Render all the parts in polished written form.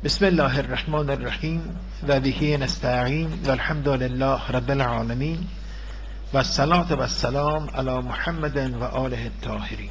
بسم الله الرحمن الرحیم و به نستعین و الحمد لله رب العالمین و الصلاة و السلام علی محمد و آله الطاهرین.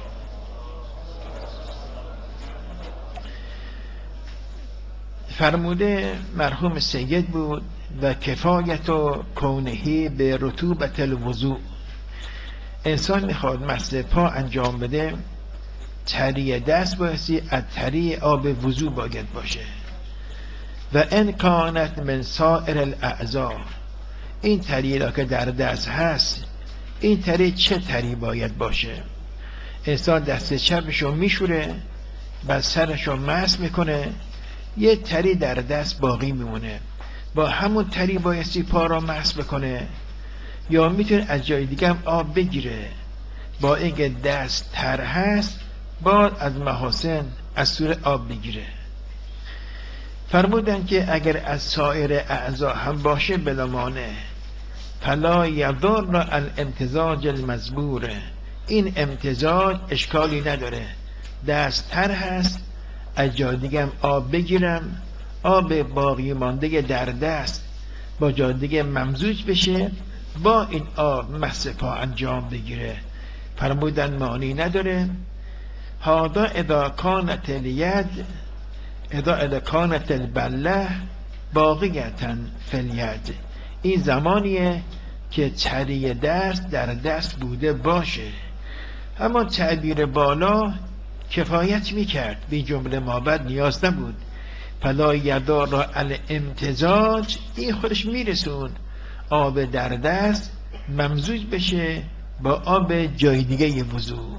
فرموده مرحوم سید بود و کفایت و کونهی به رطوبت الوضوء. انسان میخواد مسح پا انجام بده، تری دست بایستی از تری آب وضو باید باشه. و ان کانت من سائر الاعضاء، این تری را که در دست هست، این تری چه تری باید باشه؟ انسان دست چپشو میشوره، بعد سرشو مسح میکنه، یه تری در دست باقی میمونه، با همون تری بایستی پا را مسح بکنه، یا میتونه از جای دیگه هم آب بگیره؟ با اینکه دست تر هست باید از محاسن از سور آب بگیره. فرمودن که اگر از سایر اعضا هم باشه بلا مانع، فلا یضر الامتزاج المذکور، این امتزاج اشکالی نداره. دست تر هست، از جای دیگه هم آب بگیرم، آب باقی مانده در دست با جای دیگه ممزوج بشه، با این آب مسح پا انجام بگیره. فرمودن معنی نداره. هذا اذا کانت الید، اذا کانت البله باقیتا فی الید، این زمانیه که تری دست در دست بوده باشه. اما تعبیر بالا کفایت میکرد، به جمله مابد نیاز نبود. فلا یضر الامتزاج، این خودش میرسون آب در دست ممزوج بشه با آب جای دیگه وضو.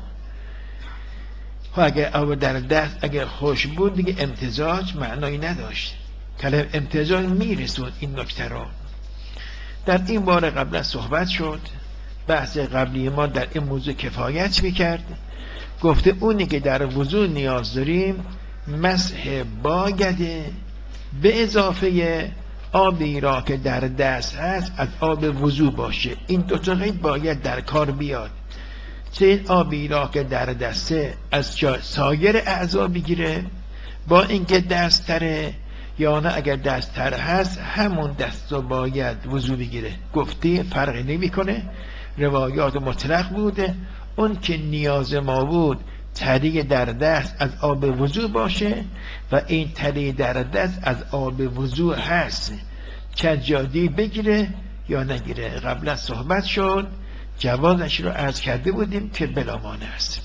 اگر آب در دست اگر خوش بود دیگه امتزاج معنایی نداشت. کلمه امتزاج میرسون این نکته را. در این باره قبلا صحبت شد، بحث قبلی ما در این موضوع کفایت میکرد. گفته اونی که در وضو نیاز داریم مسح بایده، به اضافه آبی را که در دست هست از آب وضو باشه. این دو تا قید باید در کار بیاد. چه این آبی را که در دسته از سایر اعضا بگیره با اینکه دست تره، یا نه اگر دست تر هست همون دست رو باید وضو بگیره. گفتی فرقی نمی کنه، روایات مطلق بوده. اون که نیاز ما بود تری در دست از آب وضو باشه و این تری در دست از آب وضو هست، چه جادی بگیره یا نگیره. قبلا صحبت شد، جوازش رو عرض کرده بودیم که بلا مانع است.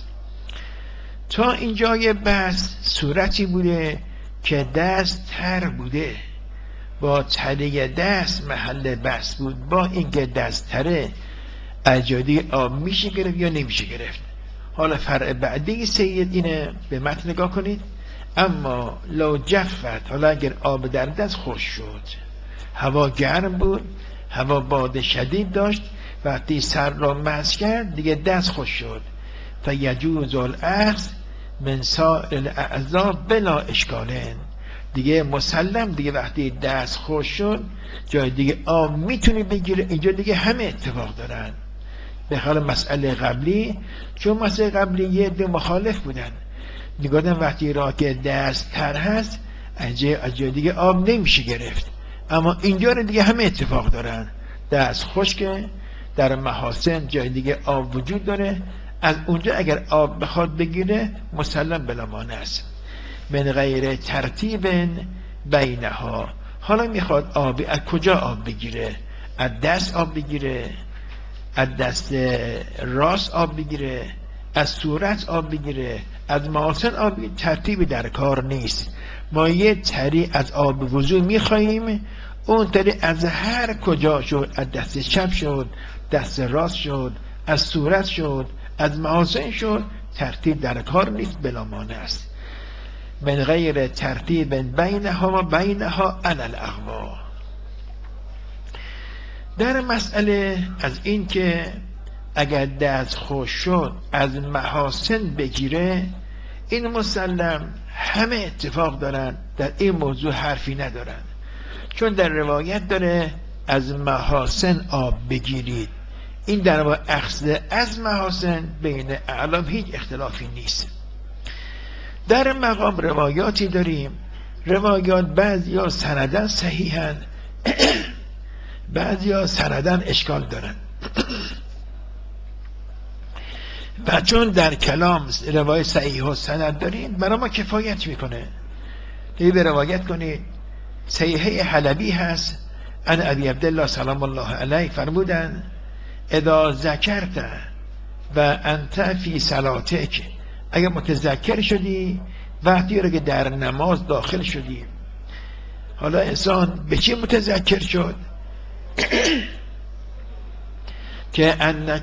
تا اینجای بحث صورتی بوده که دست تر بوده، با تری دست محل بحث بود. با اینکه دست تره اجادی آب میشه گرفت یا نمیشه گرفت. حالا فرع بعدی سید اینه، به متن نگاه کنید. اما لو جفت، حالا اگر آب در دست خوش شد، هوا گرم بود، هوا باد شدید داشت، وقتی سر را مسح کرد دیگه دست خوش شد، فیجوز الاخذ من سائر الاعضاء بلا اشکالین، دیگه مسلم دیگه وقتی دست خوش شد جای دیگه آب میتونی بگیره. اینجا دیگه همه اتفاق دارن به خلاف مسئله قبلی. چون مسئله قبلی یه دو مخالف بودن، میگفتن وقتی را که دست تر هست از جای دیگه آب نمیشه گرفت. اما اینجا رو دیگه همه اتفاق دارن، دست خشکه، در محاسن جای دیگه آب وجود داره، از اونجا اگر آب بخواد بگیره مسلم بلا مانع است. من غیر ترتیب بینها، حالا میخواد آبی از کجا آب بگیره؟ از دست آب بگیره، از دست راست آب بگیره، از صورت آب بگیره، از محاسن آب بگیره، ترتیبی در کار نیست. ما یه تری از آب وضو میخواییم، اون تری از هر کجا شد، از دست چپ شد، دست راست شد، از صورت شد، از محاسن شد، ترتیب در کار نیست، بلا مانع است. من غیر ترتیب بینها و بینها علی الاقوا. در مسئله از این که اگر دست خوش شد از محاسن بگیره، این مسلم همه اتفاق دارن، در این موضوع حرفی ندارن. چون در روایت داره از محاسن آب بگیرید، این در واقع اخذ از محاسن بین اعلام هیچ اختلافی نیست. در مقام روایاتی داریم روایات بعضی ها سندن صحیحن بعضی ها سندن اشکال دارن و چون در کلام روایت صحیح و سند داریم برای ما کفایت میکنه. دیگه به روایت کنید صحیحه حلبی هست ان ابی عبدالله سلام الله علیه فرمودن اذا ذکرت و انت فی صلاتک، اگر متذکر شدی وقتی رو که در نماز داخل شدی. حالا انسان به چی متذکر شد؟ که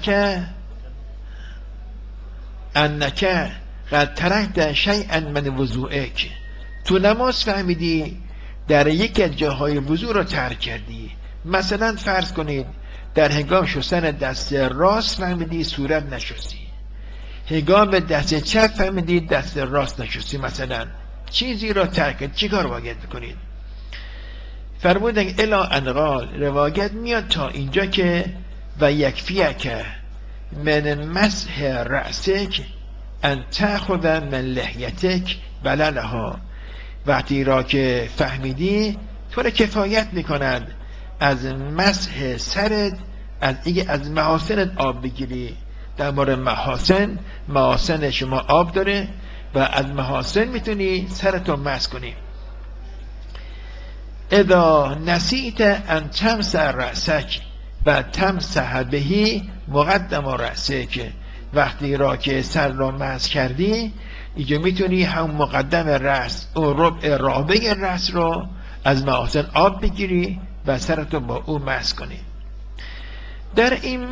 انک قد ترکت شیئا من وضوئک، تو نماز فهمیدی در یکی از جاهای وضو رو ترک کردی. مثلا فرض کنید در هنگام شستن دست راست فهمیدی صورت نشستی، هنگام دست چپ فهمیدی دست راست نشستی، مثلا چیزی را ترک، چی کار باید بکنید؟ فرمودن الا انقال، روایت میاد تا اینجا که و یکفیک من مسح رأسک ان تأخذ من لحیتک بللها، وقتی را که فهمیدی تو را کفایت میکند از مسح سرت، از محاسنت آب بگیری. در مورد محاسن شما آب داره و از محاسن میتونی سرتو مسح کنی. اذا نسیت ان تمسح رأسک و تمسح بهی مقدم رأسک، وقتی را که سر را مسح کردی اینجا میتونی هم مقدم رأس و ربع رابع رأس را از محاسن آب بگیری و سرتو با او مسح کنی. در این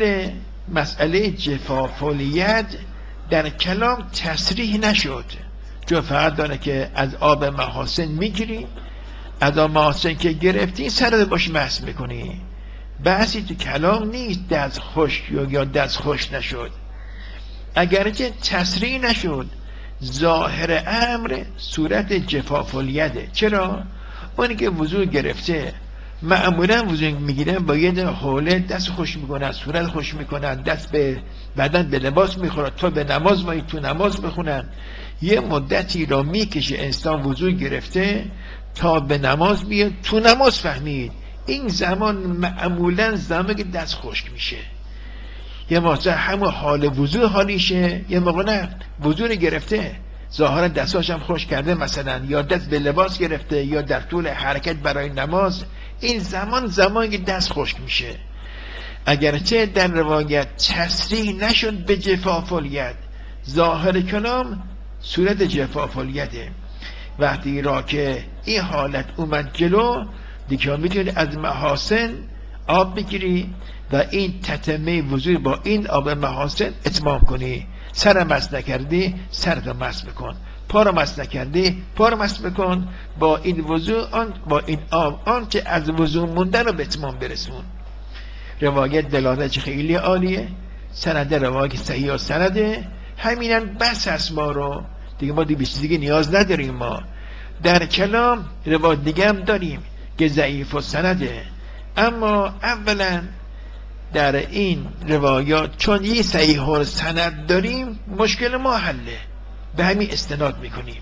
مسئله جفاف الید در کلام تصریح نشد، جو فقط داره که از آب محاسن میگیری، از آب محاسن که گرفتی سرت باش مسح میکنی. بحثی تو کلام نیست دست خشک یا دست خشک نشد. اگرچه تصریح نشد ظاهر امر صورت جفاف الیده. چرا؟ اونی که وضو گرفته معمولا وضو میگیرن با یه حوله دست خوش میکنن، صورت خوش میکنن، دست به بدن به لباس میخورن تا به نماز مایی تو نماز بخونن. یه مدتی را میکشه انسان وضو گرفته تا به نماز بیاد تو نماز فهمید. این زمان معمولا زمانی که دست خشک میشه، یه موقع همون حال وضو حالیشه، یه موقع نه وضو رو گرفته ظاهرا دستاش هم خوش کرده مثلا، یا دست به لباس گرفته یا در طول حرکت برای نماز، این زمانی که دست خشک میشه. اگرچه در روایت تصریح نشد به جفاف الید، ظاهر کلام صورت جفاف الیده. وقتی را که این حالت اومد جلو دیگه میتونی از محاسن آب بگیری و این تتمه وضوع با این آب محاسن اتمام کنی. سر مس نکردی سرت مس بکن، پا رو مس نکردی پا رو مس بکن. با این وضوع با این آب آنچه از وضوع مونده رو به اتمام برسون. روایت دلالتش خیلی عالیه، سند روایت صحیح و سنده، همینن بس از ما رو دیگه، ما دیگه چیزی نیاز نداریم. ما در کلام روایت دیگه هم داریم که ضعیف و سنده، اما اولا در این روایات چون یه صحیح و سند داریم مشکل ما حله، به همین استناد میکنیم.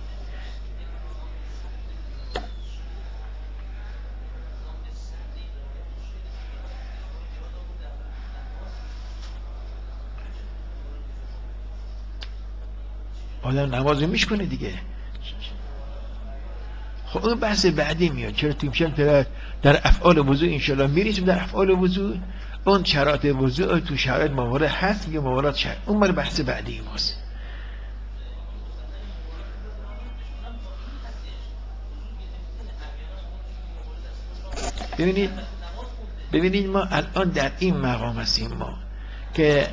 آدم نماز میشکنه دیگه. خب اون بحث بعدی میاد، چرا تومشن در افعال وضوع انشالله میریسیم. در افعال وضوع اون شرایط وضوع تو شرایط موارد هست یا موارد شرط، اون مال بحث بعدی ماست. ببینید ما الان در این مقام هستیم ما که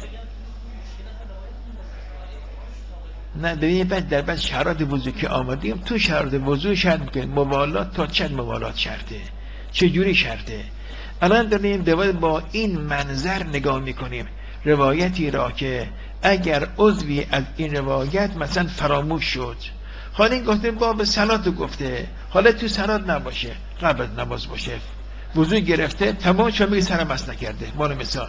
نه ببینید بعد شرایط وضوع که آمدیم، تو شرایط وضوع شرط که موالات تا چند موالات شرطه، چه جوری شرطه. الان داریم با این منظر نگاه میکنیم روایتی را که اگر عضوی از این روایت مثلا فراموش شد، حالا این گفته باب صلات گفته، حالا تو صلات نباشه قبل نماز باشه، وضوع گرفته تمام شما میگه سرم مس نکرده. مال مثال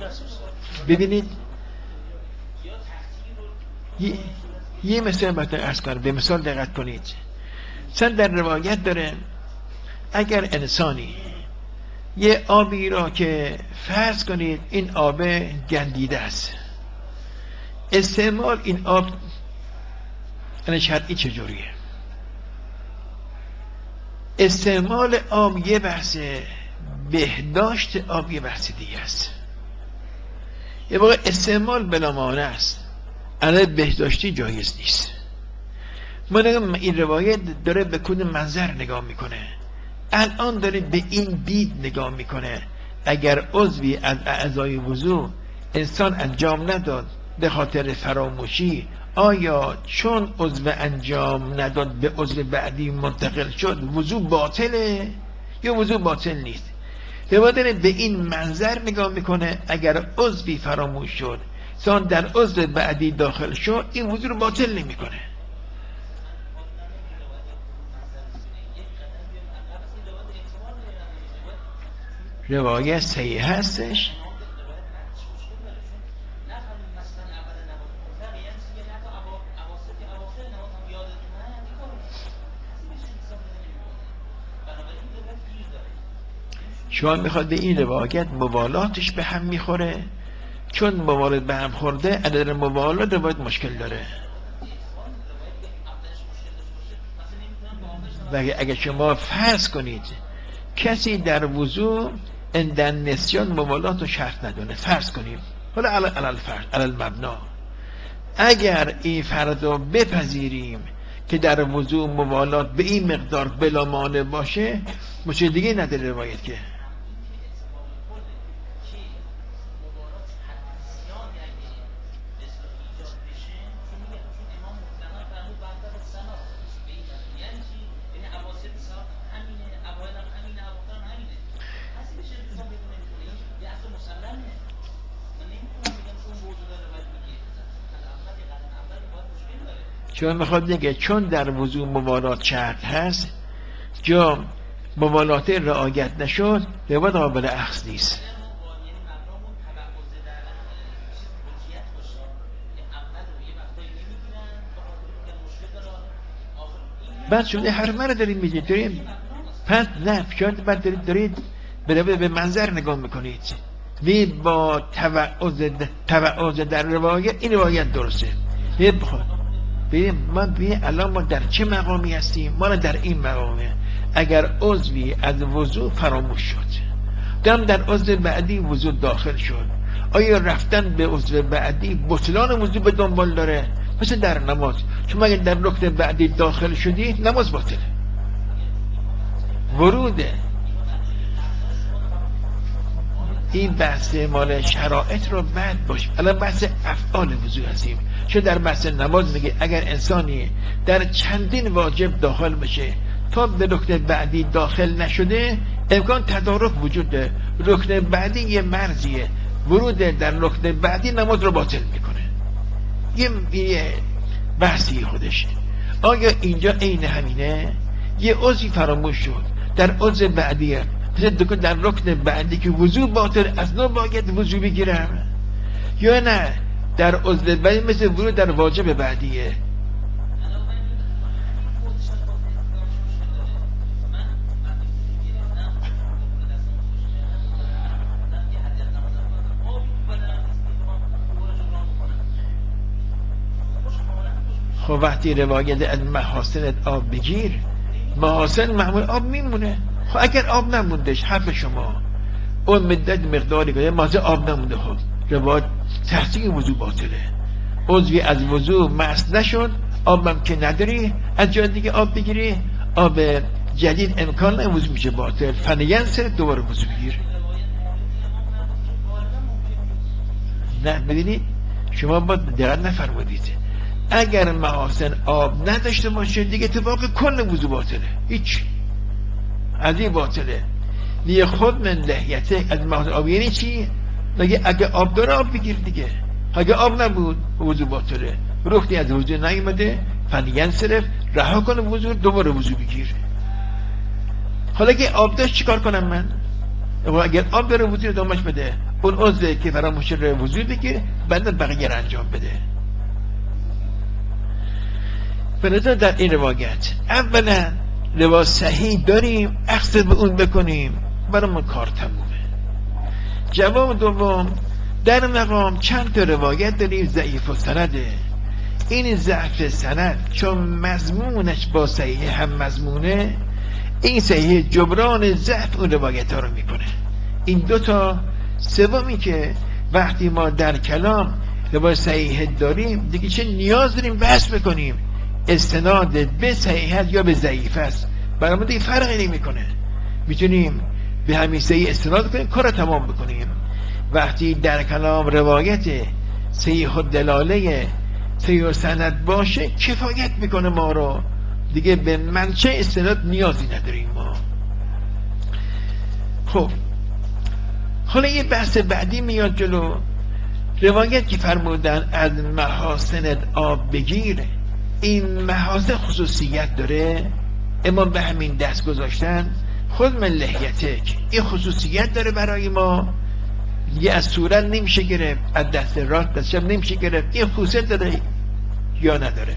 ببینید یه مثال بهتون ارز کنم، به مثال دقت کنید. مثلا در روایت داره اگر انسانی یه آبی را که فرض کنید این آب گندیده است، استعمال این آب یعنی شرعی چجوریه؟ استعمال آب یه بحث، بهداشت آب یه بحث دیگه است. یه واقع استعمال بلا مانع است، اما بهداشتی جایز نیست. من این روایت داره به کدوم منظر نگاه میکنه؟ الان داره به این دید نگاه میکنه اگر عضوی از اعضای وضو انسان انجام نداد به خاطر فراموشی، آیا چون عضو انجام نداد به عضو بعدی منتقل شد وضو باطله یا وضو باطل نیست؟ داره به این منظر نگاه میکنه اگر عضوی فراموش شد انسان در عضو بعدی داخل شد این وضو رو باطل نمیکنه. روایت صحیح هستش. شما میخواد به این روایت موالاتش به هم میخوره، چون موالات به هم خورده عدد موالات روایت مشکل داره. و اگر شما فرض کنید کسی در وضو اندن نسیان موالات رو شرط ندونه، فرض کنیم حالا علل مبنا، اگر این فرض رو بپذیریم که در وضو موالات به این مقدار بلا مانع باشه، مشکل دیگه نداره روایت که. چون میخواد بگه چون در وضو موالات شرط هست، جا موالات رعایت نشد روایت قابل اخذ نیست. بعد شده حرمه رو دارید میگید، دارید پس نه شاید بعد دارید به منظر نگاه میکنید، می با توعظ در روایت این روایت درسته. ببین الان ما در چه مقامی هستیم؟ ما در این مقامه اگر عضوی از وضو فراموش شد دم در عضو بعدی وضو داخل شد، آیا رفتن به عضو بعدی بطلان وضو به دنبال داره؟ مثل در نماز، چون اگر در رکن بعدی داخل شدی نماز باطله. وروده این بحث مال شرائط رو بعد باش، الان بحث افعال وضو هستیم. چون در بحث نماز میگه اگر انسانی در چندین واجب داخل بشه تا به رکن بعدی داخل نشده امکان تدارک وجود داره، رکن بعدی یه مرزیه، ورود در رکن بعدی نماز رو باطل میکنه. یه بحثی خودشه. آیا اینجا عین همینه؟ یه عضوی فراموش شد در عضو بعدیه، در رکن بعدی که وضو باطل از نو باید وضو بگیرم، یا نه در عضو بعدی مثل ورود در واجب بعدیه؟ خب وقتی روایت از محاسن آب بگیر، محاسن معمول آب میمونه. خب اگر آب نموندش، حرف شما اون مدت مقداری که مازه آب نمونده، خب روایت تحصیل وضو باطله. عضوی از وضو مست نشد، آبم که نداری از جای دیگه آب بگیری، آب جدید امکان نه وضو میشه باطل، فنین سر دوباره وضو بگیر. نه ببینید شما با دقت نفرمودید، اگر محاسن آب نداشته باشه دیگه اتفاق کل وضو باطله، هیچ از این باطله. لیه خود من لحیته از محاسن آب یعنی چی؟ مگه اگه آب داره آب بگیر دیگه، اگه آب نبود وضو باطله، رختی از وضو نیومده فنین صرف رها کنه وضو، دوباره وضو بگیر. حالا که آب داشت چیکار کنم من؟ اگر آب داره وضو دامش بده، اون عضو که فراموش شده وضو بگیر، بعد بقیه رو انجام بده. بنظر در این روایت اولا روایت صحیح داریم، اخذ به اون بکنیم، برامون کار تمومه. جواب دوم، در مقام چند تا روایت داریم ضعیف و سنده. این ضعف سند چون مضمونش با صحیح هم مضمونه، این صحیح جبران ضعف اون روایت ها رو میکنه. این دوتا. سومی که وقتی ما در کلام روایت صحیح داریم دیگه چه نیاز داریم بحث بکنیم استناد به صحیحت یا به ضعیف است، برامون دیگه فرقی نمیکنه، میتونیم به همین صحیح استناد کنیم، کار تمام بکنیم. وقتی در کلام روایت صحیح الدلاله صحیح سند باشه کفایت میکنه ما رو، دیگه به منشأ استناد نیازی نداریم ما. خب حالا یه بحث بعدی میاد جلو. روایت که فرمودن از محاسن آب بگیر، این محاسن خصوصیت داره، اما به همین دست گذاشتن خود من لحیتک این خصوصیت داره برای ما، دیگه از صورت نمیشه گرفت، از دست راست دست چپ نمیشه گرفت، این خصوصیت داره یا نداره.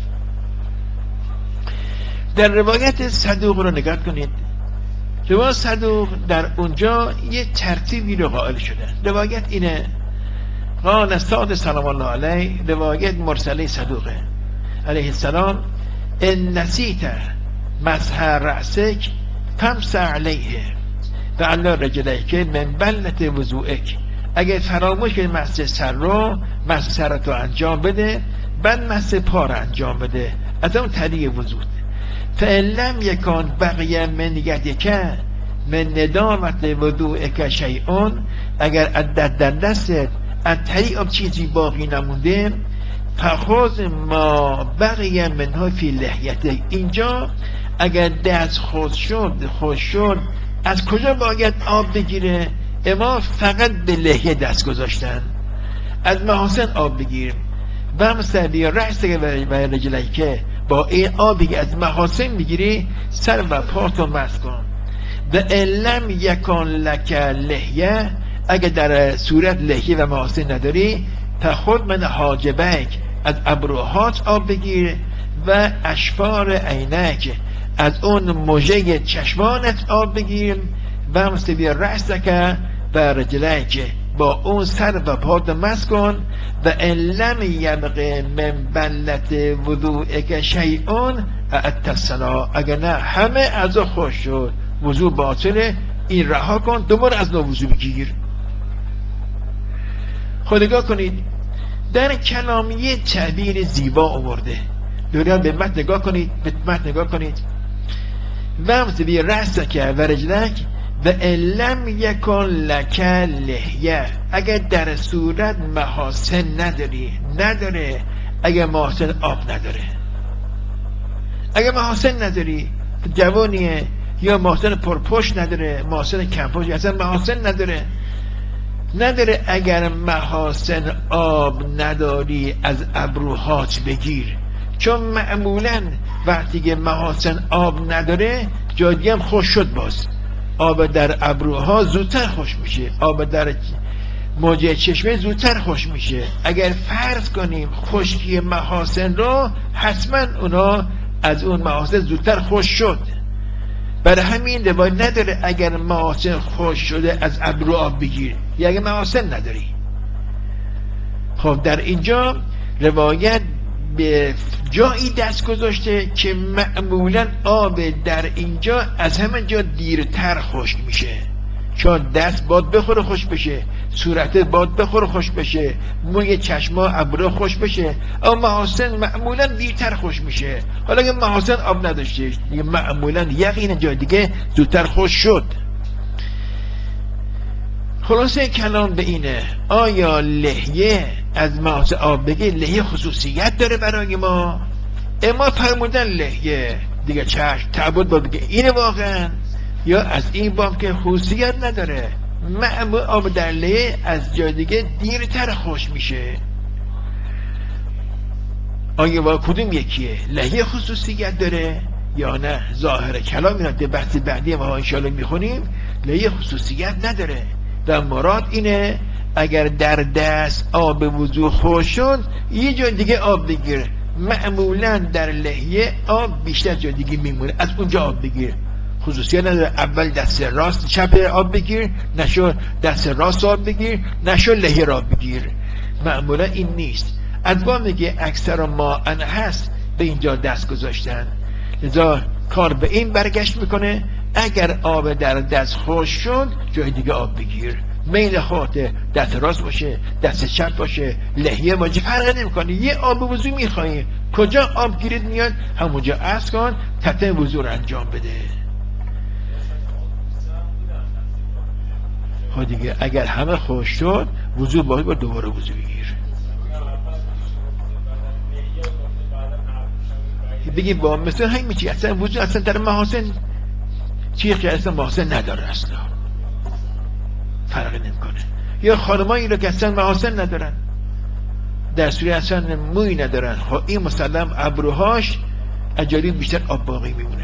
در روایت صدوق رو نگاه کنید. روایت صدوق در اونجا یه ترتیبی رو قائل شده. روایت اینه: قال استاد سلام الله علیه، روایت مرسله صدوقه علیه السلام: ان نسیت مسح رأسک فامسح علیه فعلی رجلیک من بلة وضوئک. اگه فراموش کنی مسح سر رو، مسح سرت رو انجام بده، بعد مسح پا رو انجام بده از اون طریق وضوء. فإن لم یکن بقیه من یدک من ندامت وضوئک شیء، اگر از دستت از طریق چیزی باقی نمونده، فخذ ما بقیه منها فی لحیته. اینجا اگر دست خود شد از کجا باید آب بگیره؟ اما فقط به لحیه دست گذاشتن. از محاسن آب بگیر و مستبی رأس و رجلی، که با این آبی که از محاسن میگیری سر و پاتو مسح کن. و علم یکان لک لحیه، اگر در صورت لحیه و محاسن نداری، فخود من حاجبک از ابروهات آب بگیر و اشفار عینک از اون مژه چشمانت آب بگیر و مستبی رأسک و رجلک با اون سر و پات مسح کن. و علم یبقه من بلت وضوئک شیء اعدت الصلاة، اگر نه همه اعضا خوش شد، وضو باطله، این رها کن، دوباره از نو وضو بگیر. خود نگاه کنید در کلام یه تعبیر زیبا آورده. دوریا به متن نگاه کنید، به متن نگاه کنید. وقت بی رأسک و رجلک و علم یکن لک لحیه، اگر در صورت محاسن نداره، اگر محاسن آب نداره، اگر محاسن نداری جوانیه یا محاسن پرپشت نداره، محاسن کمپشت، اصلا محاسن نداره، اگر محاسن آب نداری از ابروهات بگیر، چون معمولا وقتی که محاسن آب نداره جای دیگه هم خوش شد، باز آب در ابروها زودتر خوش میشه، آب در موجه چشمه زودتر خوش میشه. اگر فرض کنیم خشکی محاسن رو، حتما اونا از اون محاسن زودتر خوش شد. برای همین روایت نداره اگر محاسن خوش شده از ابرو آب بگیر، یا اگر محاسن نداری. خب در اینجا روایت به جایی دست گذاشته که معمولا آب در اینجا از همه جا دیرتر خشک میشه، چون دست باد بخوره خوش بشه، صورت باد بخوره خوش بشه، موی چشما ابرو خوش بشه، اما محاسن معمولا دیرتر خوش میشه. حالا اگه محاسن آب نداشته دیگه معمولا یقینا جای دیگه زودتر خوش شد. خلاصه کلام به اینه: آیا لحیه از محاسن آب بگیر لحیه خصوصیت داره برای ما؟ اما فرمودن لحیه دیگه چشم تعبد با بگه اینه واقعا، یا از این باب که خصوصیت نداره، معمول آب در لحیه از جای دیگه دیرتر خوش میشه. آیا با کدوم یکیه؟ لحیه خصوصیت داره یا نه؟ ظاهر کلام اینا، ده بحث بعدی ما انشاءالله میخونیم، لحیه خصوصیت نداره، و مراد اینه اگر در دست آب وضو خشک شد یه جا دیگه آب بگیر. معمولا در لحیه آب بیشتر جا دیگه میمونه، از اونجا آب بگیر. خصوصیت نداره اول دست راست چپ آب بگیر، نشو دست راست آب بگیر، نشو لحیه را بگیر. معمولا این نیست. ادوا میگه اکثر ما ان هست به اینجا دست گذاشتن، لذا کار به این برگشت میکنه اگر آب در دست خشک شد جای دیگه آب بگیر. میل خودت دست راست باشه، دست چپ باشه، لحیه باشه، فرق نمیکنه. یه آب وضو میخوایی، کجا آب گیرت میاد همونجا عصر کن، تتم وضو رو انجام بده. خب دیگه اگر همه خشک شد وضو باید با دوباره وضو بگیر. بگی با مثل همین میچی اصلا وضو اصلا در محاسن چیه که اصلا محاسن نداره، اصلا فرق نمیکنه. یا خانمایی رو که اصلا محاسن ندارن، در صورت اصلا موی ندارن، خب این مسلم ابروهاش اجاری بیشتر آب باقی میمونه.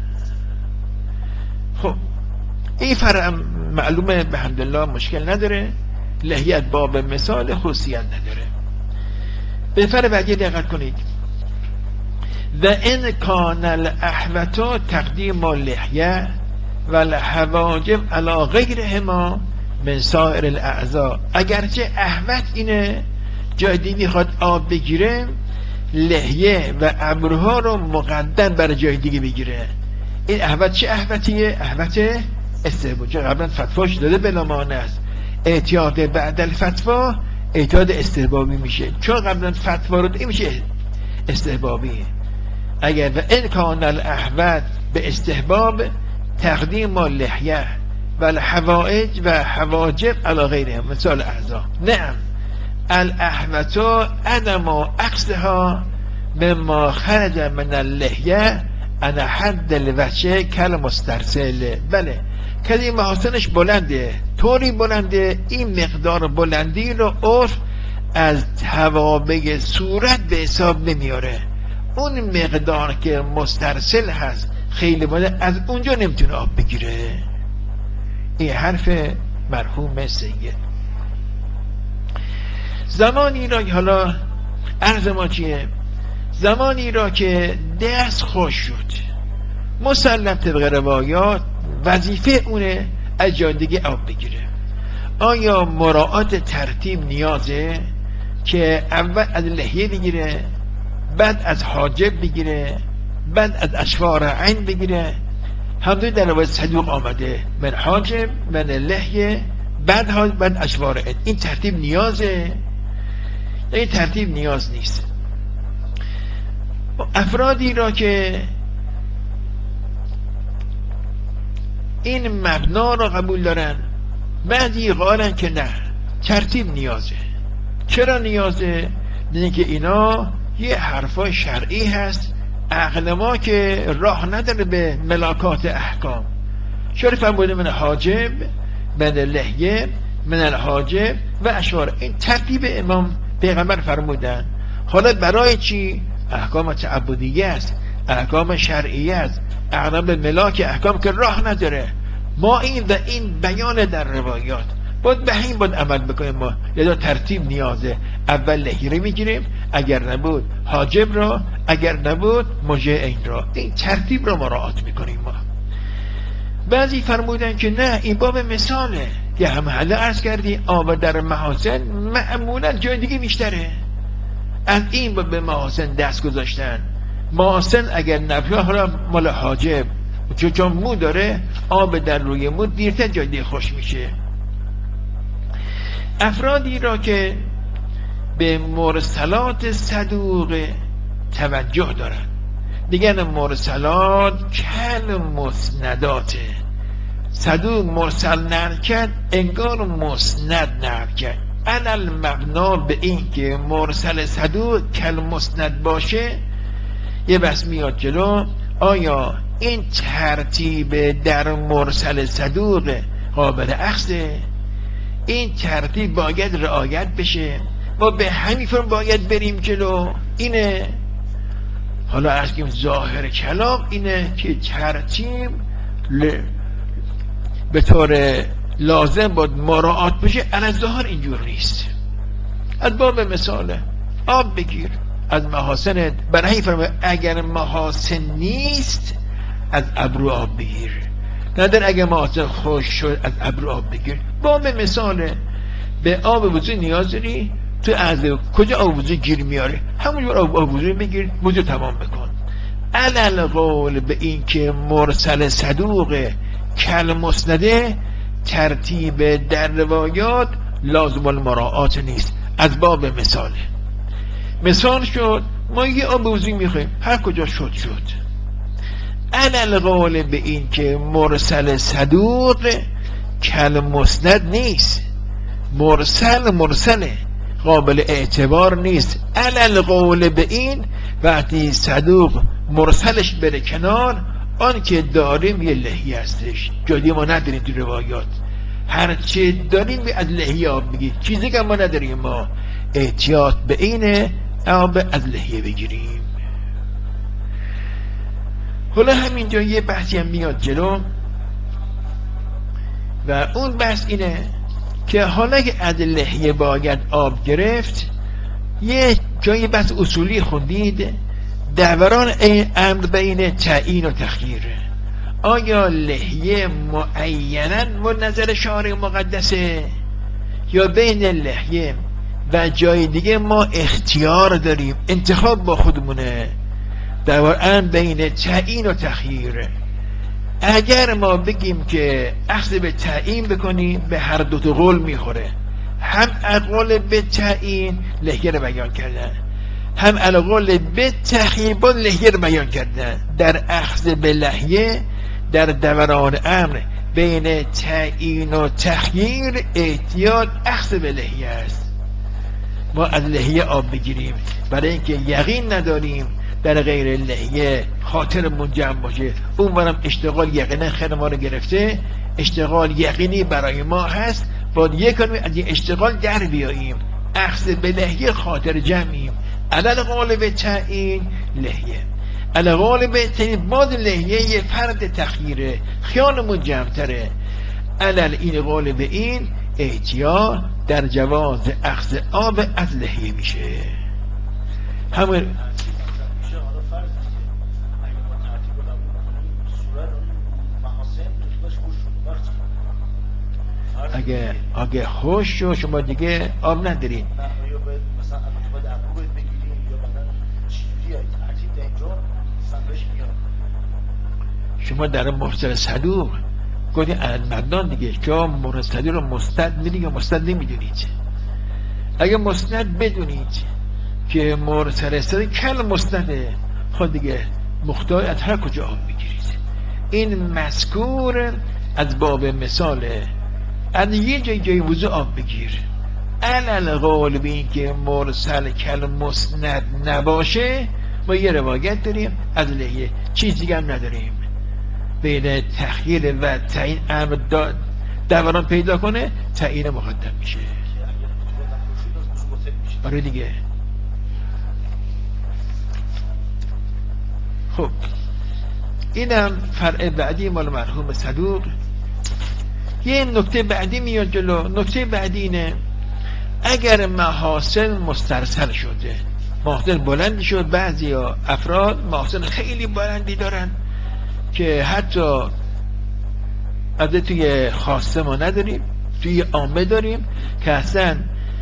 خب این فرق معلومه به حمدالله مشکل نداره. لحیت باب مثال خصوصیت نداره. به فرق بعدی دقت کنید. و ان کان الاحوطا تقدیم اللحیه و الحواجب علی غیرهما من سایر الاعضاء. اگرچه احوط اینه جای دیگه میخواد آب بگیره، لحیه و ابروها رو مقدم بر جای دیگه بگیره. این احوط چه احوطیه؟ احوط استحباب. قبلا فتواش داده بلامانه است. اعتیاد بعد الفتوا اعتیاد استحبابی میشه، چون قبلا فتوا رو میشه استحبابی. اگر و ان کان الاحوط به استحباب تقدیم اللحیه و الحوائج و حواجب علی غیرها مثال اعضا. نعم الاحوطا عدم عکسها مما خرج من اللحیه انا حد الوجه کل مسترسل. بله کلی محاسنش بلنده، طوری بلنده این مقدار بلندی رو عرف از توابع صورت به حساب نمیاره. اون مقدار که مسترسل هست خیلی بلند، از اونجا نمیتونه آب بگیره. این حرف مرحوم سید. زمانی را حالا عرض ما چیه؟ زمانی را که دست خوش شد مسلم طبق روایات وظیفه اونه از جای دیگه آب بگیره. آیا مراعات ترتیب نیازه که اول از لحیه بگیره، بعد از حاجب بگیره، بعد از اشفار عین بگیره؟ همدوی در روایت صدوق آمده من حاجب من لحیه بعد اشفار عین. این ترتیب نیازه؟ این ترتیب نیاز نیست. افرادی را که این مبنا را قبول دارن، بعضی قالن که نه ترتیب نیازه. چرا نیازه؟ دیدن که اینا یه حرفای شرعی هست، عقل ما که راه نداره به ملاکات احکام. چرا فرموده من حاجب من لحیه من الحاجب و اشوار؟ این ترتیب امام پیغمبر فرمودن. حالا برای چی؟ احکام تعبدیه است، احکام شرعیه است، اغلب به ملاک احکام که راه نداره. ما این و این بیان در روایات باید به این باید عمل بکنیم. ما یا ترتیب نیازه، اول لحیه میگیریم، اگر نبود حاجب را، اگر نبود مژه عین را. این ترتیب را مراعات میکنیم ما. بعضی فرمودن که نه این باب مثاله که هم حالا عرض کردی آب در محاسن معمولا جای دیگه بیشتره، از این به محاسن دست گذاشتن. محاسن اگر نفیه حالا مال حاجب، چون مو داره آب در روی مو دیرتر جای دیگه خوش میشه. افرادی را که به مرسلات صدوق توجه دارن، دیگن مرسلات کل مسنداته. صدوق مرسل نقل کرد انگار مسند نقل کرد، علل مبنا به این که مرسل صدوق کل مسند باشه. یه بس میاد جلو، آیا این ترتیب در مرسل صدوق قابل اخذه؟ این ترتیب باید رعایت بشه، ما به همین فرم باید بریم جلو. اینه حالا عرض کنیم ظاهر کلام اینه که ترتیب به طور لازم باید مراعات بشه، الظاهر اینجور نیست. از باب مثال آب بگیر از محاسنت، برای فرمه اگر محاسن نیست از ابرو آب بگیر، نداره اگر محاسن خوش شد از ابرو آب بگیر. باب مثاله. به آب وضو نیاز داری، تو از کجا آب وضو گیر میاره، همونجور آب وضو بگیر، وضو تمام بکن. علل قول به این که مرسل صدوق کل مسنده، ترتیب در روایات لازم المراعات نیست. از باب مثاله. مثال شد ما یه آب وضو میخوایم، هر کجا شد علل قول به این که مرسل صدوق کل مسند نیست. مرسله قابل اعتبار نیست. علل قول به این وقتی صدوق مرسلش بره کنار، آن که داریم یه لحی هستش، جدی ما نداریم تو روایات. هرچه داریم از لحیه آب بگیر، چیزی که ما نداریم ما احتیاط به اینه آب از لحیه بگیریم. حالا همینجا یه بحثی هم میاد جلو و اون بحث اینه که حالا که از لحیه باید آب گرفت، یه جایی بحث اصولی خوندید، دوران امر بین تعیین و تخییره. آیا لحیه معیناً نظر شارع مقدسه یا بین لحیه و جای دیگه ما اختیار داریم، انتخاب با خودمونه؟ دوران بین تعیین و تخییره. اگر ما بگیم که اخذ به تعیین بکنیم، به هر دو تا قول میخوره. هم اقوال به تعیین لحیه رو بیان کردن، هم اقوال به تخییر لحیه رو بیان کردن. در اخذ به لحیه در دوران امر بین تعیین و تخییر احتیاط اخذ به لحیه است. ما از لحیه آب بگیریم برای اینکه یقین نداریم در غیر لحیه خاطرمون جمع باشه، اون برم اشتغال یقینا خیر ما رو گرفته، اشتغال یقینی برای ما هست، باید یک کنیم از این اشتغال در بیاییم. اخذ به لحیه خاطر جمعیم. علل غالب تعیین لحیه، علل غالب تعیین باز لحیه یه فرد تخییره، خیالمون جمعتره. علل این غالب این احتیاط در جواز اخذ آب از لحیه میشه. همون اگه خوش شو شما دیگه آب ندارید، شما در مرسل صدوق گفتید مردان دیگه، شما مرسلی رو مستد میدید یا مستد نمیدونید. اگه مستد بدونید که مرسل صدوق کل مستده، خود دیگه مختار از هر کجا آب بگیرید. این مذکور از باب مثاله، از یه جای وضو آب بگیر. علل قول به این که مرسل کل مسند نباشه، ما یه روایت داریم از لحیه، چیز دیگه هم نداریم. بین تخییر و تعیین امر دوران پیدا کنه، تعیین مقدم میشه. آره دیگه. خب اینم فرع بعدی مال مرحوم صدوق. یه نکته بعدی میاد جلو. نکته بعدی اینه اگر محاسن مسترسل شده، محاسن بلندی شد، بعضی افراد محاسن خیلی بلندی دارن که حتی از توی خاصه ما نداریم، توی عامه داریم که اصلا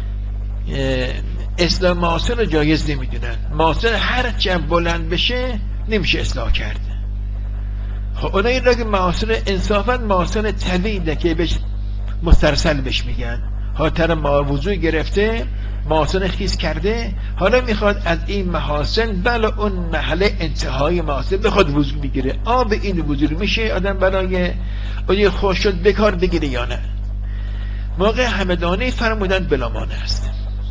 اسلام محاسن رو جایز نمیدونن. محاسن هر چند بلند بشه نمیشه اصلاح کرد. خب اونایی را که محاسن انصافا محاسن طبیعی که بهش مسترسل بهش میگن، خاطر ما وضوع گرفته، محاسن خیز کرده، حالا میخواد از این محاسن بلا اون محله انتهای محاسن بخواد وضوع بگیره. آب این وضوع میشه آدم برای اون خوش شد بکار بگیره یا نه؟ موقع همدانه فرمودن بلامانه است.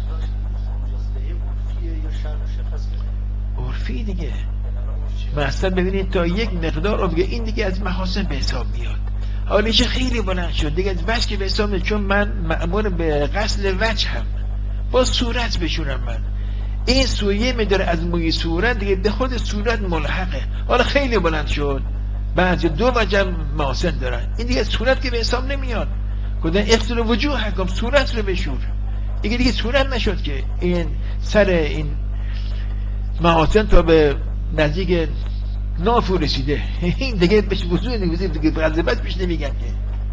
عرفی دیگه. مثلا ببینید تا یک مقدار رو بگه این دیگه از محاسن به حساب میاد. حالیش خیلی بلند شد دیگه از وجه که به حساب میاد، چون من مأمور به غسل وجه هم با صورت بشورم. من این سویه میداره از موی صورت دیگه به خود صورت ملحقه. حالا خیلی بلند شد، بعضی دو وجه محاسن دارن، این دیگه صورت که به حساب نمیاد. گفتن اغسل وجوهکم، صورت رو بشور. دیگه صورت نشد که این سر این محاسن تا به نزدیک نافو رسیده. این دیگه بهش وضوع نمیزیم، دیگه غضبت پیش نمیگن که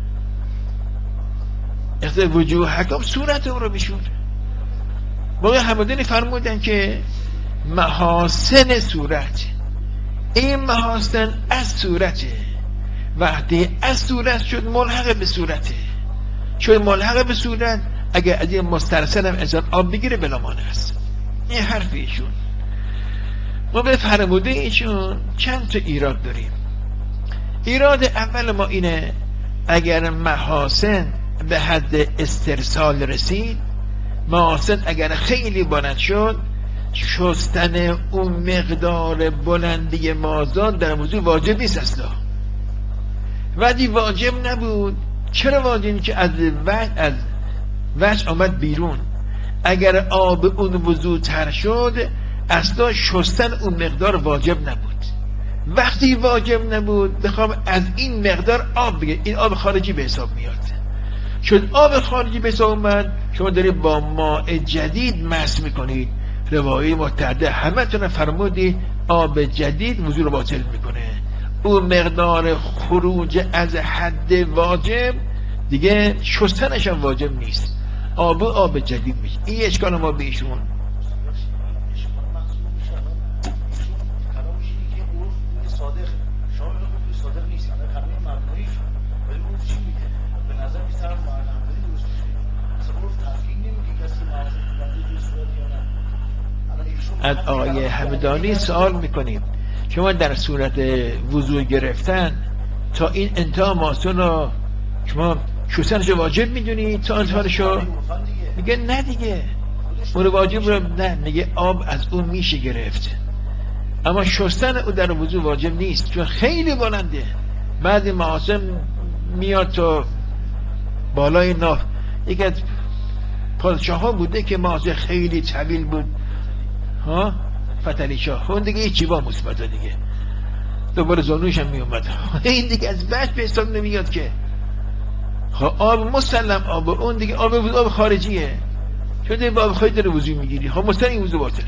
اغسل وجوهکم، صورت رو بشور. باقی همدانی فرمودن که محاسن صورت، این محاسن از صورته، وقتی از صورت شد ملحق به صورته، شد ملحق به صورت، اگر از این مسترسل هم انسان آب بگیره بلامانه است. این حرف ایشون. ما به فرموده ایشون چند تا ایراد داریم. ایراد اول ما اینه اگر محاسن به حد استرسال رسید، محاسن اگر خیلی بلند شد، شستن اون مقدار بلندی مازاد در موضوع واجب نیست اصلا. ولی واجب نبود. چرا واجب؟ که از وجه آمد بیرون. اگر آب اون وضو تر شد، اصلا شستن اون مقدار واجب نبود. وقتی واجب نبود بخوام از این مقدار آب بگیر، این آب خارجی به حساب میاد. چون آب خارجی به حساب اومد، شما دارید با ماء جدید مس میکنید. روایی متعدد همه تون فرمودید آب جدید وضو رو باطل میکنه. اون مقدار خروج از حد واجب دیگه شستنش هم واجب نیست. آب جدید میشه. این اشکال ما به ایشون. از آقای همدانی سوال میکنیم شما در صورت وضوع گرفتن تا این انتها ماسون رو شما شستنش واجب میدونید تا انتهاشو؟ میگه نه دیگه اون واجب رو نه، میگه آب از اون میشه گرفت، اما شستن او در وضوع واجب نیست چون خیلی بلنده. بعد ماسون میاد تا بالای ناف. یکی از پادشاه ها بوده که ماسون خیلی طویل بود، ها، فتلی شاه. اون دیگه هیچی با مثبت دیگه دوباره زانوش هم می اومد. این دیگه از وجه به حساب نمیاد که. خب آب مسلم آب اون دیگه آب خارجیه، شده با آب خارجی داره وضو میگیری، خب مسلم این وضو باطله.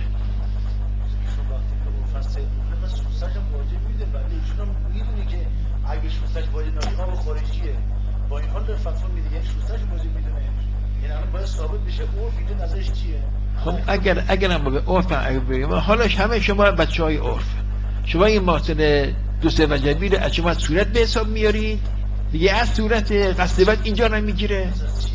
اگه شوستش واجب نباشه آب خارجیه، با این حال فتوا میده یعنی شوستش واجب میدونه، یعنی الان باید ثابت بشه عرف اینجا نظرش چیه. خب اگر هم به عرف بگیم، حالاش همه شما بچهای عرف، شما این ماسن دوسته وجبی رو از شما صورت به حساب میارید دیگه، از صورت قصد بعد اینجا رو میگیره.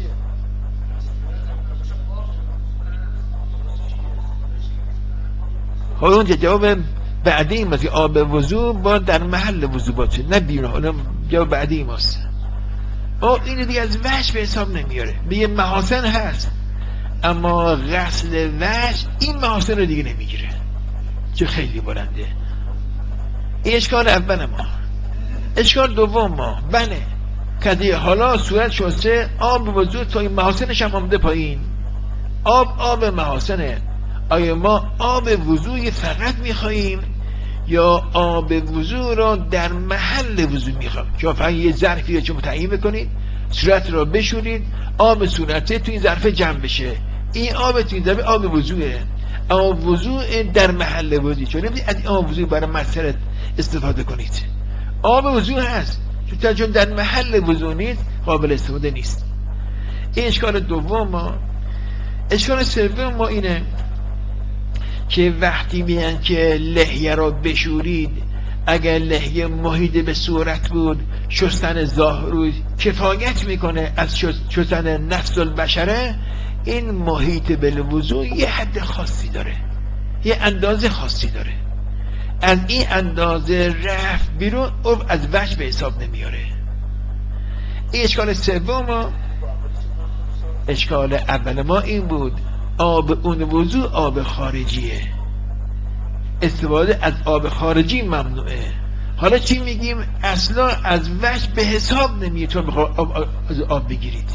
خب اونجا جواب بعدی این باید که آب وضو با در محل وضو باشه نه بیرون. اونم جواب بعدی ماست. اینو دیگه از وجه به حساب نمیاره. میگه محاسن هست اما غسل وجه این محاسن رو دیگه نمیگیره چه خیلی بلنده. این اشکال اول ما. اشکال دوم ما بله کدی حالا صورت شسته آب وضو تا این محاسنش هم آمده پایین، آب محاسنه. آیا ما آب وضوی فقط میخواییم یا آب وضو را در محل وضو میخوام؟ شما فقط یه ظرفی رو چون تعیین بکنید، صورت را بشورید، آب صورته تو این ظرف جمع بشه، این آب تو این ظرف آب وضوئه. آب وضو در محل وضو، چون نمیدید از این آب وضو برای مسرت استفاده کنید. آب وضو هست چون در محل وضو نیست قابل استفاده نیست. این اشکال دوم ما. اشکال سوم ما اینه که وقتی میگن که لحیه را بشورید، اگر لحیه محیط به صورت بود شستن ظاهر کفایت میکنه از شستن نفس البشره، این محیط بالوضوع یه حد خاصی داره، یه اندازه خاصی داره. از این اندازه رفت بیرون از وجه به حساب نمیاره. این اشکال سوم. اشکال اول ما این بود آب اون وضوع آب خارجیه، استفاده از آب خارجی ممنوعه. حالا چی میگیم؟ اصلا از وجه به حساب نمیاد چون بخواه آب بگیرید.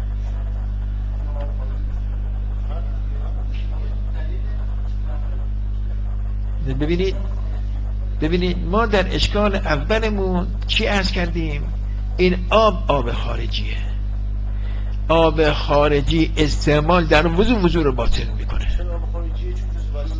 ببینید ما در اشکال اولمون چی عرض کردیم؟ این آب خارجیه. آب خارجی استعمال در وضو رو باطل میکنه. چرا آب خارجیه؟ چون جز وضو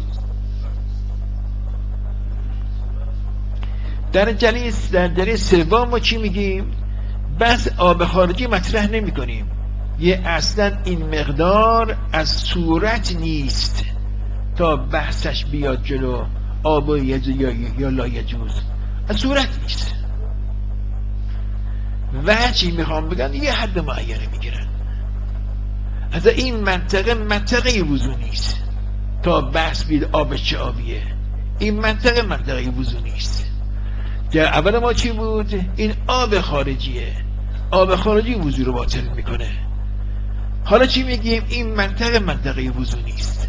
در جلسه سوم ما چی میگیم؟ بس آب خارجی مطرح نمی کنیم. یه اصلا این مقدار از صورت نیست تا بحثش بیاد جلو. آب یا لا یجوز از صورت نیست. وچی میخوام بگن یه حد معینه میگیرن. از این منطقه وضو نیست تا بحث بید آب چه آبیه. این منطقه وضو نیست. در اول ما چی بود؟ این آب خارجیه. آب خارجی وضو رو باطل میکنه. حالا چی میگیم؟ این منطقه وضو نیست.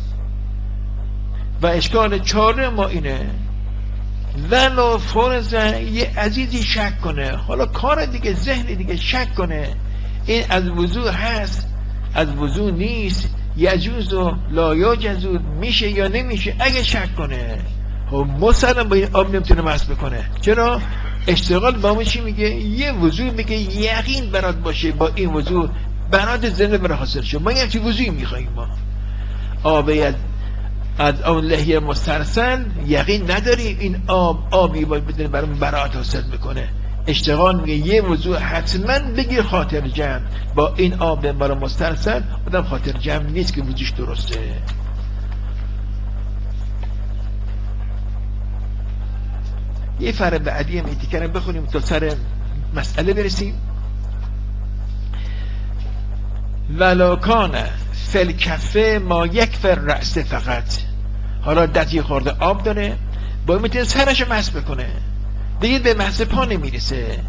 و اشکال چهارم ما اینه ولو فرضاً یه عزیزی شک کنه، حالا کار دیگه ذهن دیگه شک کنه این از وضو هست از وضو نیست، یجوز و لا یجوز میشه یا نمیشه، اگه شک کنه خب مسلم با این آب نمیتونه مس بکنه. چرا؟ اشتغال با ما چی میگه؟ یه وضو میگه یقین برات باشه با این وضو برات زنده برای حاصل شد. ما یه چی وضوی میخواییم؟ ما آبی از اون لحیه مسترسل یقین نداریم این آبی باید بدونه برای برات حاصل میکنه. اشتغال میگه یه وضوع حتما بگیر خاطر جمع با این آب برای مسترسل. آدم خاطر جمع نیست که وضوعش درسته. یه فرع بعدی هم ایتیکرم بخونیم تا سر مسئله برسیم. ولاکان فلکفه ما یک فر رأسه فقط. حالا دستی خورده آب داره باید میتونه سرشو مس بکنه، دیگه به مس پا نمیرسه.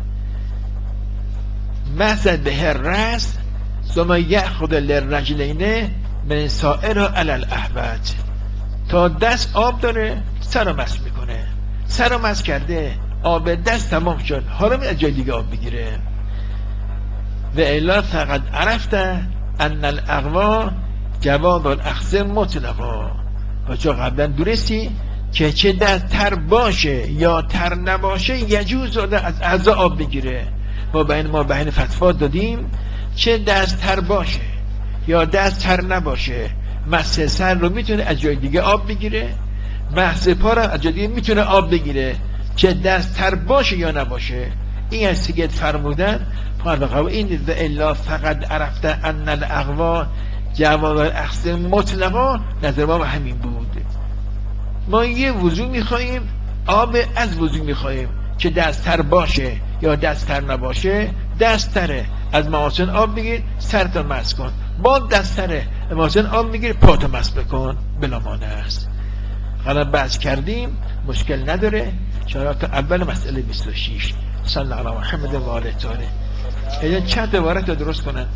مسد به هر رأس ثم یأخذ للرجلین من سائر علی الاحوج. تا دست آب داره سر مس میکنه، سر مس کرده آب دست تمام شد، حالا می از جای دیگه آب بگیره. و الا فقط عرفت ان الاغوا جواب الاخذ مطلقا. و چون قبلا درستی که چه دست تر باشه یا تر نباشه یجوز داده از اعضا آب بگیره. ما بین فتوا دادیم چه دست تر باشه یا دست تر نباشه مس سر رو میتونه از جای دیگه آب بگیره، مس پا رو از جای دیگه میتونه آب بگیره، چه دست تر باشه یا نباشه. این از دیگه فرمودن این و الا فقط عرفته ان الاغوا جواب الاخذ مطلقا. نظر ما همین بود. ما یه وضو میخواییم، آب از وضو میخواییم که دست تر باشه یا دست تر نباشه. دست تره از محاسن آب بگیر سرتا مس کن، با دست تره محاسن آب بگیر پاتا مس بکن، بلا مانع است. حالا بحث کردیم مشکل نداره. شرایط اول مسئله 26. صلی الله علیه محمد و آله. چند عبارت رو درست کنن.